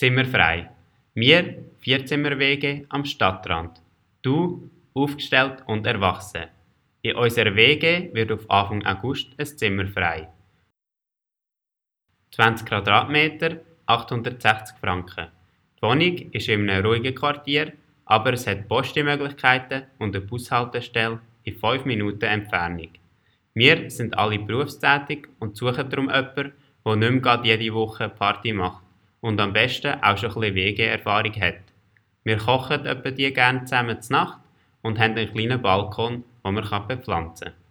Zimmerfrei. Wir, Vierzimmer-WG am Stadtrand. Du, aufgestellt und erwachsen. In unserer WG wird auf Anfang August ein Zimmer frei. 20 Quadratmeter, 860 Franken. Die Wohnung ist in einem ruhigen Quartier, aber es hat Postmöglichkeiten und eine Bushaltestelle in 5 Minuten Entfernung. Wir sind alle berufstätig und suchen darum jemanden, der nicht mehr gerade jede Woche Party macht und am besten auch schon ein bisschen WG-Erfahrung hat. Wir kochen etwa die gerne zusammen zur Nacht und haben einen kleinen Balkon, den man bepflanzen kann.